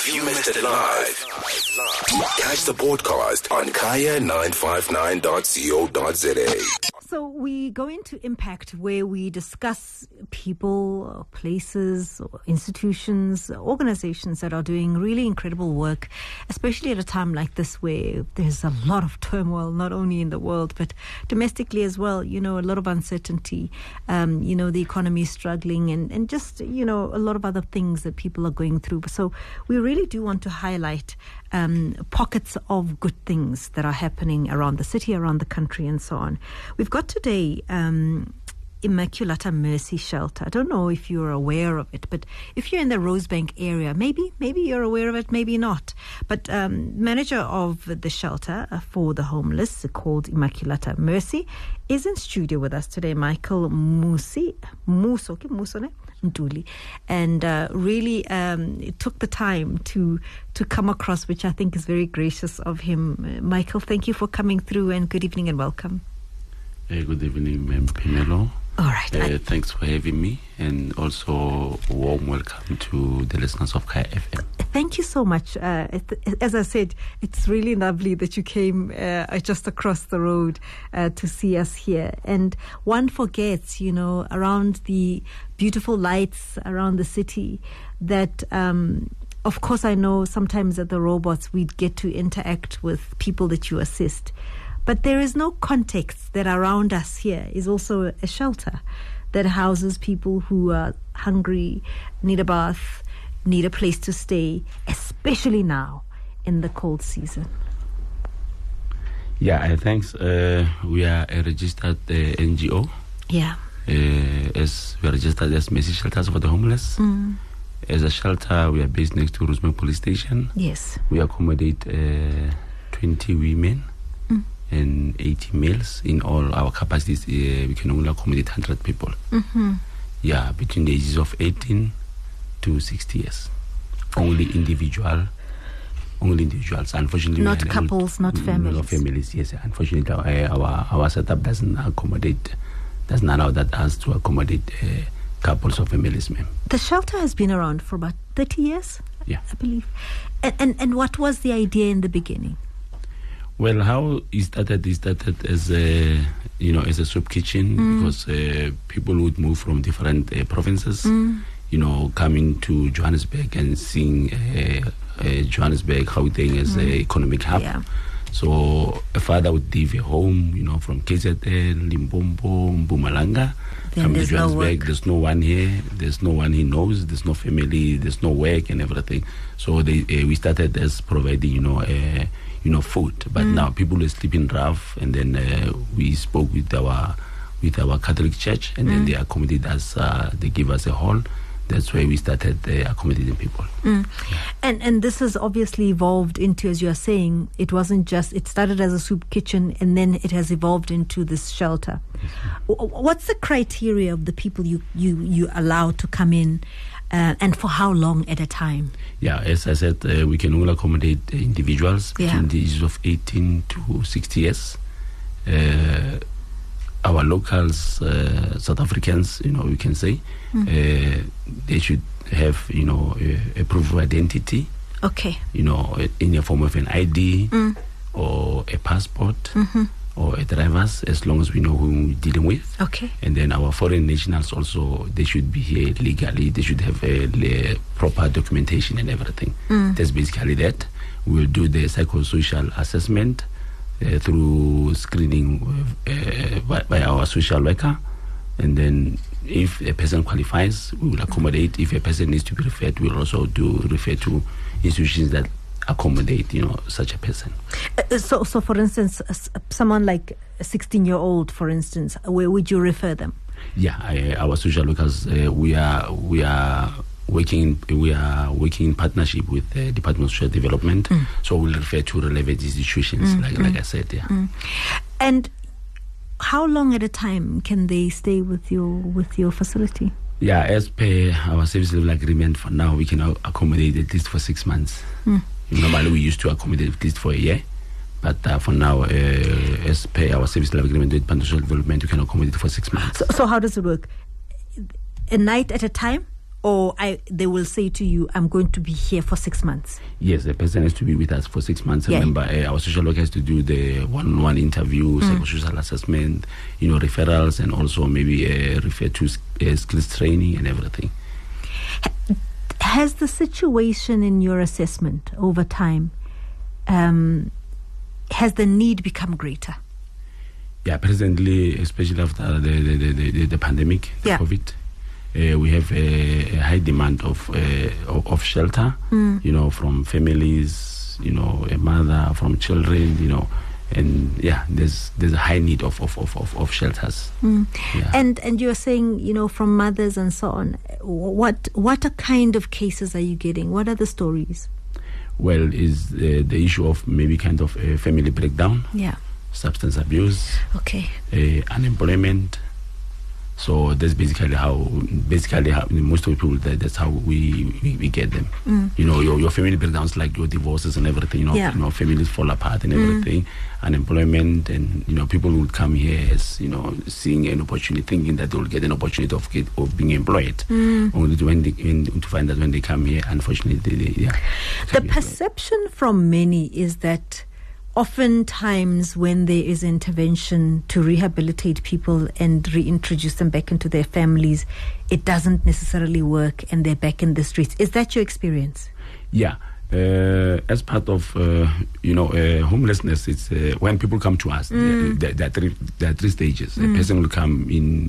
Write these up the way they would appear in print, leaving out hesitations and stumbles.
Have you missed it live? Catch the podcast on kaya959.co.za. So we go into Impact, where we discuss people, places, institutions, organizations that are doing really incredible work, especially at a time like this where there's a lot of turmoil, not only in the world, but domestically as well. You know, a lot of uncertainty, the economy is struggling and just, a lot of other things that people are going through. So we really do want to highlight pockets of good things that are happening around the city, around the country, and so on. We've got today Immaculata Mercy Shelter. I don't know if you're aware of it, but if you're in the Rosebank area, maybe you're aware of it, maybe not. But manager of the shelter for the homeless, called Immaculata Mercy, is in studio with us today. Michael Ntuli, and really took the time to come across, which I think is very gracious of him. Michael, thank you for coming through, and good evening and welcome. Good evening, Ma'am Pimelo. All right. Thanks for having me, and also warm welcome to the listeners of Kaya FM. Thank you so much. As I said, it's really lovely that you came just across the road to see us here. And one forgets, around the beautiful lights around the city that... of course, I know sometimes at the Robots we get to interact with people that you assist. But there is no context that around us here is also a shelter that houses people who are hungry, need a bath, need a place to stay, especially now in the cold season. Yeah, thanks. We are a registered NGO. Yeah. As we are registered as Mercy Shelters for the Homeless. As a shelter, we are based next to Rosebank Police Station. Yes. We accommodate 20 women and 80 males. In all our capacities, we can only accommodate 100 people. Yeah, between the ages of 18 to 60 years. Only individuals. Unfortunately, not couples, not families. Not families, yes. Unfortunately, our setup doesn't allow us to accommodate couples or families, ma'am. The shelter has been around for about 30 years, yeah, I believe. And what was the idea in the beginning? Well, how it started as a soup kitchen, because people would move from different provinces, coming to Johannesburg and seeing Johannesburg, Gauteng as an economic hub. Yeah. So a father would leave a home, from KZN, Limpopo, Mpumalanga, come to Johannesburg. There's no one here. There's no one he knows. There's no family. There's no work and everything. So we started as providing, food. But now people are sleeping rough, and then we spoke with our Catholic Church, and then they accommodated us. They give us a hall. That's why we started accommodating people. Yeah. And this has obviously evolved into, as you are saying, it started as a soup kitchen, and then it has evolved into this shelter. Yes. What's the criteria of the people you allow to come in, and for how long at a time? Yeah, as I said, we can only accommodate individuals between the ages of 18 to 60 years. Our locals, South Africans, we can say, they should have, a proof of identity. Okay. In the form of an ID or a passport or a driver's, as long as we know who we're dealing with. Okay. And then our foreign nationals also, they should be here legally. They should have a proper documentation and everything. That's basically that. We'll do the psychosocial assessment through screening by our social worker, and then if a person qualifies, we will accommodate. If a person needs to be referred, we'll also refer to institutions that accommodate such a person. So for instance, someone like a 16-year-old, for instance, where would you refer them? Yeah, our social workers, we are working in partnership with the Department of Social Development, so we'll refer to relevant institutions, like I said. Yeah. And how long at a time can they stay with your facility? Yeah, as per our service level agreement, for now we can accommodate at least for 6 months. Normally we used to accommodate at least for a year, but for now, as per our service level agreement with Department of Social Development, we can accommodate for 6 months. So how does it work? A night at a time? Or they will say to you, I'm going to be here for 6 months. Yes, the person has to be with us for 6 months. Remember, our social worker has to do the one-on-one interview, psychosocial assessment, referrals, and also maybe refer to skills training and everything. Has the situation in your assessment over time, has the need become greater? Yeah, presently, especially after the pandemic, the COVID, we have a high demand of shelter, from families, a mother, from children, and there's a high need of shelters. Yeah. And you're saying, from mothers and so on. What kind of cases are you getting? What are the stories? Well, is the issue of maybe kind of a family breakdown, substance abuse, unemployment. So that's basically how most of the people, that's how we get them. Your family breakdowns, like your divorces and everything, families fall apart and everything, unemployment, and people will come here as seeing an opportunity, thinking that they will get an opportunity of being employed, only to find that when they come here, unfortunately, the perception from many is that oftentimes when there is intervention to rehabilitate people and reintroduce them back into their families, it doesn't necessarily work and they're back in the streets. Is that your experience? Yeah. As part of homelessness, it's when people come to us, there are three stages. A person will come in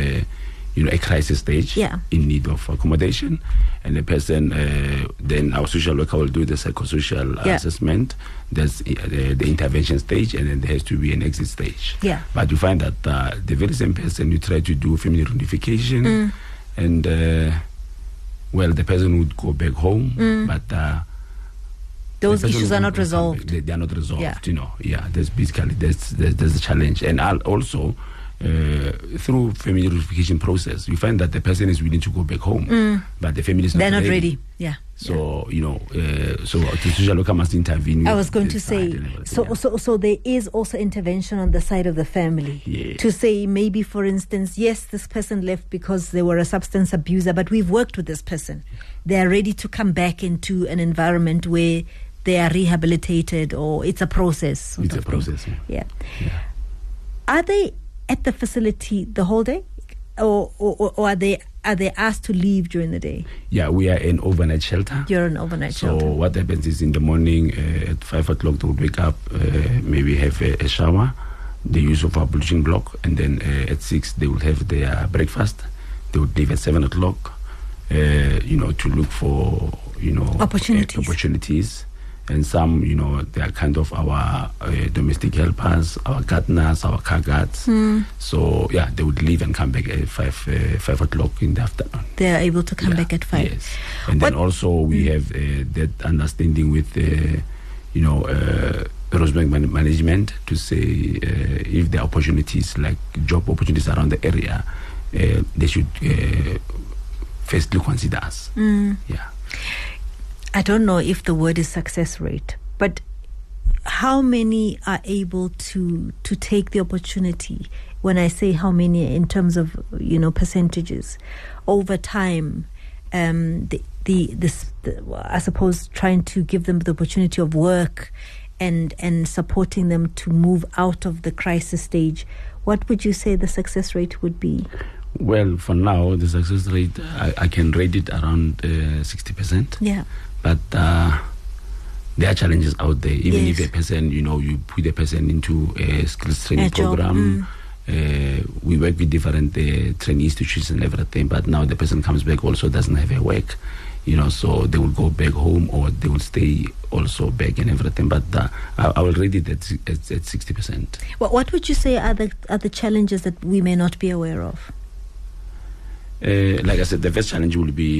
a crisis stage, in need of accommodation, and the person, then our social worker will do the psychosocial assessment. There's the intervention stage, and then there has to be an exit stage. But you find that the very same person, you try to do family reunification, and the person would go back home, but those issues are not resolved. They are not resolved. There's basically there's a challenge, and also. Through family reunification process, you find that the person is willing to go back home, but the family is not ready. So so the social worker must intervene. I was going to say, so there is also intervention on the side of the family to say, maybe for instance, yes, this person left because they were a substance abuser, but we've worked with this person. They are ready to come back into an environment where they are rehabilitated, or it's a process. It's a process. Are they at the facility the whole day, or are they asked to leave during the day? Yeah, we are an overnight shelter. You're an overnight shelter. So what happens is in the morning at 5 o'clock they will wake up, maybe have a shower, the use of our bleaching block, and then at 6 they will have their breakfast. They would leave at 7 o'clock, to look for opportunities. And some, they are kind of our domestic helpers, our gardeners, our car guards. So, they would leave and come back at 5 o'clock in the afternoon. They are able to come back at 5. Yes. And then also we have that understanding with, Rosebank management to say if there are opportunities, like job opportunities around the area, they should firstly consider us. I don't know if the word is success rate, but how many are able to take the opportunity? When I say how many, in terms of percentages, over time, I suppose trying to give them the opportunity of work and supporting them to move out of the crisis stage. What would you say the success rate would be? Well, for now, the success rate, I can rate it around 60%. Yeah. But there are challenges out there. Even if a person, you put a person into a skills training program, we work with different training institutions and everything, but now the person comes back also doesn't have a work, so they will go back home or they will stay also back and everything. But I will rate it at 60%. Well, what would you say are the challenges that we may not be aware of? Like I said, the first challenge will be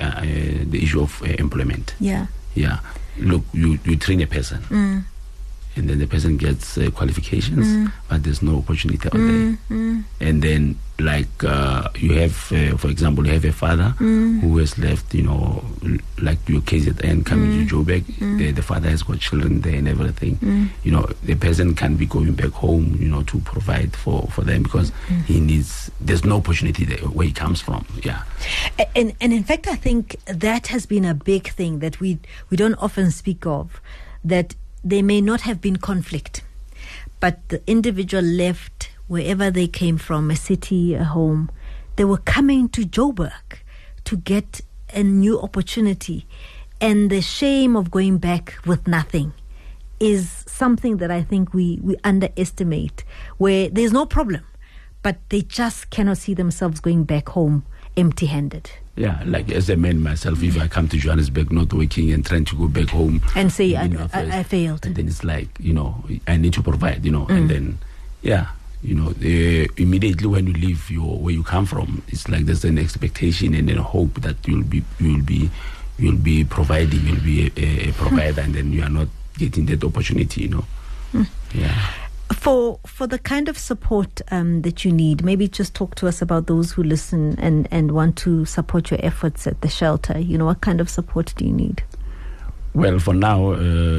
the issue of employment. Yeah. Look, you train a person, and then the person gets qualifications, but there's no opportunity out there. And then, like you have, for example, you have a father who has left, like your KZN coming to Joburg. The father has got children there and everything. The person can be going back home, to provide for them because there's no opportunity there where he comes from. Yeah. And in fact, I think that has been a big thing that we don't often speak of, that there may not have been conflict, but the individual left wherever they came from, a city, a home. They were coming to Joburg to get a new opportunity. And the shame of going back with nothing is something that I think we underestimate, where there's no problem, but they just cannot see themselves going back home empty-handed. Yeah, like as a man myself, if I come to Johannesburg not working and trying to go back home and say I failed, and then it's like, I need to provide, and then immediately when you leave where you come from, it's like there's an expectation and a hope that you'll be providing, you'll be a provider, and then you are not getting that opportunity, Yeah. For the kind of support that you need, maybe just talk to us about those who listen and want to support your efforts at the shelter. What kind of support do you need? Well, for now,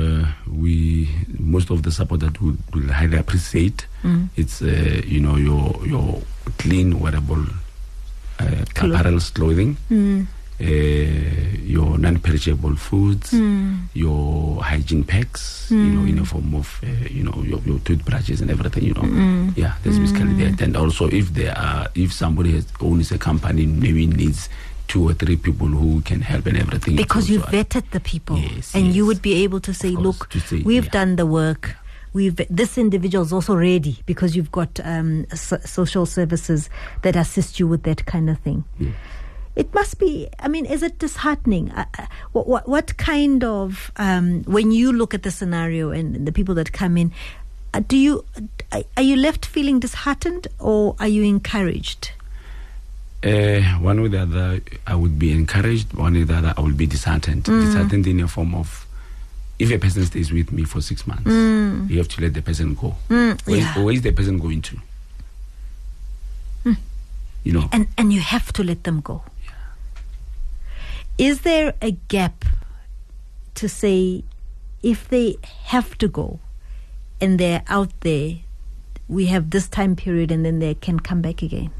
most of the support that we will highly appreciate. It's your clean, wearable apparels, clothing. Your non-perishable foods, your hygiene packs, in a form of, your toothbrushes and everything, Yeah, that's basically that. And also, if somebody owns a company, maybe needs 2 or 3 people who can help and everything. Because you've vetted the people. Yes, and you would be able to say, look, we've done the work. This individual is also ready, because you've got social services that assist you with that kind of thing. Yeah. It must be, is it disheartening? What kind of, when you look at the scenario and the people that come in, are you left feeling disheartened, or are you encouraged? One way or the other, I would be encouraged. One way or the other, I would be disheartened. Disheartened in a form of, if a person stays with me for 6 months, you have to let the person go. Where is the person going to? And you have to let them go. Is there a gap to say, if they have to go and they're out there, we have this time period and then they can come back again?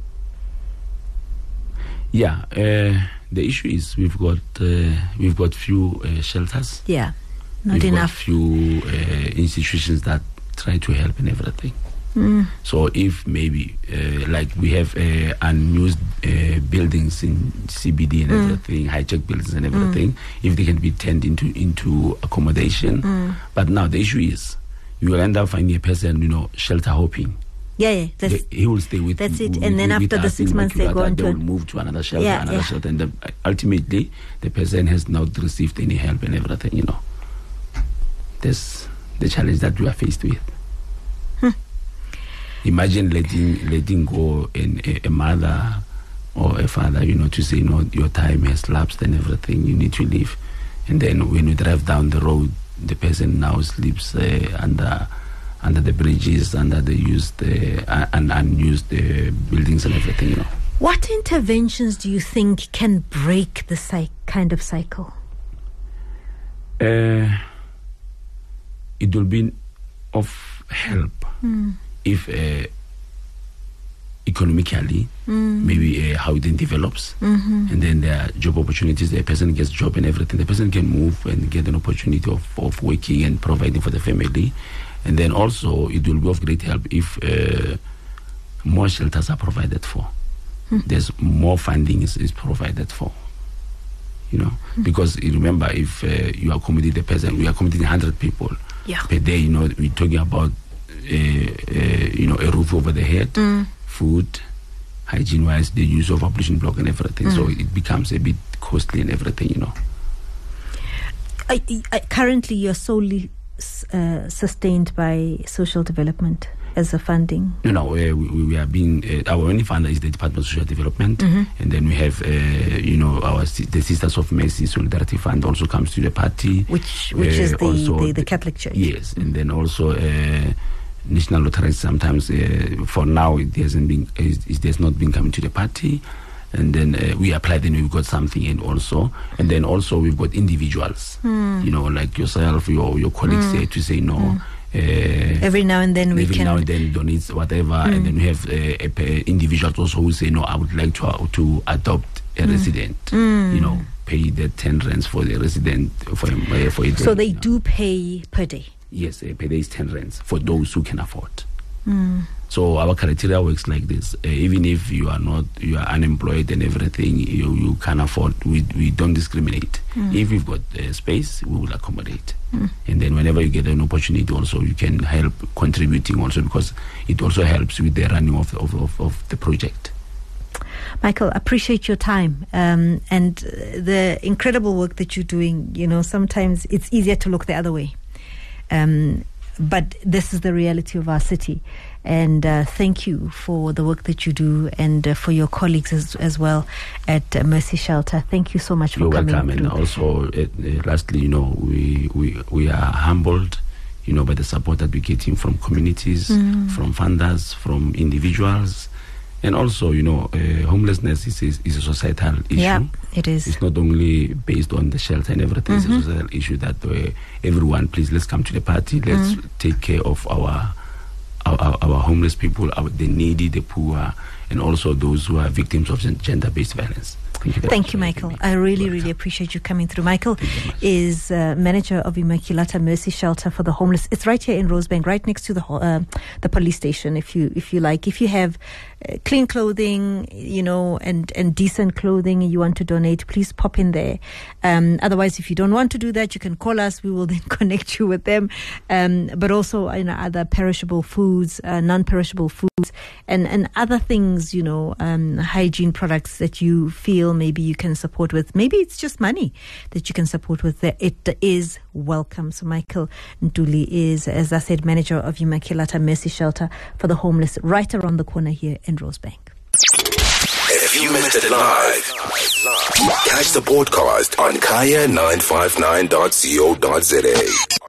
Yeah, the issue is we've got few shelters. Yeah, not we've enough. Got few institutions that try to help and everything. So if maybe like we have unused buildings in CBD and everything, high-tech buildings and everything, if they can be turned into accommodation. But now the issue is, you will end up finding a person, shelter hopping. Yeah. He will stay with. That's it. And then after the 6 months, they go on they will move to another shelter, shelter, and ultimately the person has not received any help and everything. That's the challenge that we are faced with. Imagine letting go a mother or a father, to say, your time has lapsed and everything, you need to leave. And then when you drive down the road, the person now sleeps under the bridges, under the unused buildings and everything, What interventions do you think can break the kind of cycle? It will be of help if economically, maybe how it then develops, and then there are job opportunities, the person gets job and everything, the person can move and get an opportunity of working and providing for the family. And then also it will be of great help if more shelters are provided for. There's more funding is provided for, because you remember, if you accommodate a person, we are accommodating 100 people per day, we're talking about a roof over the head, food, hygiene-wise, the use of ablution block and everything. So it becomes a bit costly and everything, Currently, you're solely sustained by social development as a funding? No, we are being, our only funder is the Department of Social Development, and then we have, the Sisters of Mercy Solidarity Fund also comes to the party. Which is the Catholic Church. Yes, and then also National Lottery sometimes, for now, it has not been coming to the party. And then we applied, then we've got something in also. And then also we've got individuals, like yourself, your colleagues there to say no. Every now and then donate whatever, and then we have individuals also who say no, I would like to adopt a resident, pay the 10 rands for the resident for a day. So they do pay per day? Yes, per day is 10 rands for those who can afford. So our criteria works like this: even if you are unemployed and everything, you can afford. We don't discriminate. If you've got space, we will accommodate. And then whenever you get an opportunity, also you can help contributing also, because it also helps with the running of the project. Michael, appreciate your time and the incredible work that you're doing. Sometimes it's easier to look the other way. But this is the reality of our city. And thank you for the work that you do, and for your colleagues as well at Mercy Shelter. Thank you so much for coming. You're welcome. And also, lastly, we are humbled, by the support that we're getting from communities, from funders, from individuals. And also, homelessness is a societal issue. Yeah, it is. It's not only based on the shelter and everything. It's a societal issue that everyone, please, let's come to the party. Let's take care of our homeless people, the needy, the poor, and also those who are victims of gender-based violence. Thank you, Michael. I really appreciate you coming through. Michael is manager of Immaculata Mercy Shelter for the Homeless. It's right here in Rosebank, right next to the police station. If you like, if you have clean clothing, and decent clothing, and you want to donate, please pop in there. Otherwise, if you don't want to do that, you can call us. We will then connect you with them. But also, other perishable foods, non-perishable foods, and other things, hygiene products that you feel maybe you can support with. Maybe it's just money that you can support with. It is welcome. So Michael Ntuli is, as I said, manager of Immaculata Mercy Shelter for the Homeless, right around the corner here in Rosebank. If you missed it live, catch the podcast on kaya959.co.za.